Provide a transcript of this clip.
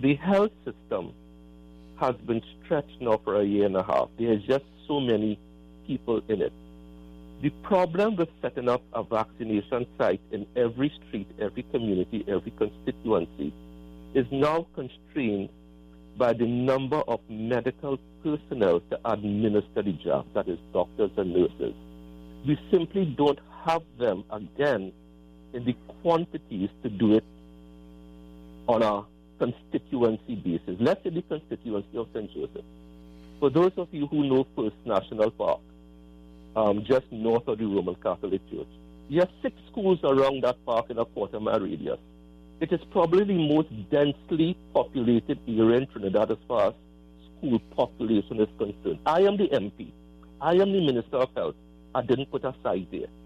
The health system has been stretched now for a year and a half. There's just so many people in it. The problem with setting up a vaccination site in every street, every community, every constituency is now constrained by the number of medical personnel to administer the job, that is doctors and nurses. We simply don't have them, again, in the quantities to do it on a constituency basis. Let's say the constituency of St. Joseph. For those of you who know First National Park, just north of the Roman Catholic Church, you have 6 schools around that park in a quarter-mile radius. It is probably the most densely populated area in Trinidad as far as school population is concerned. I am the MP. I am the Minister of Health. I didn't put a site there.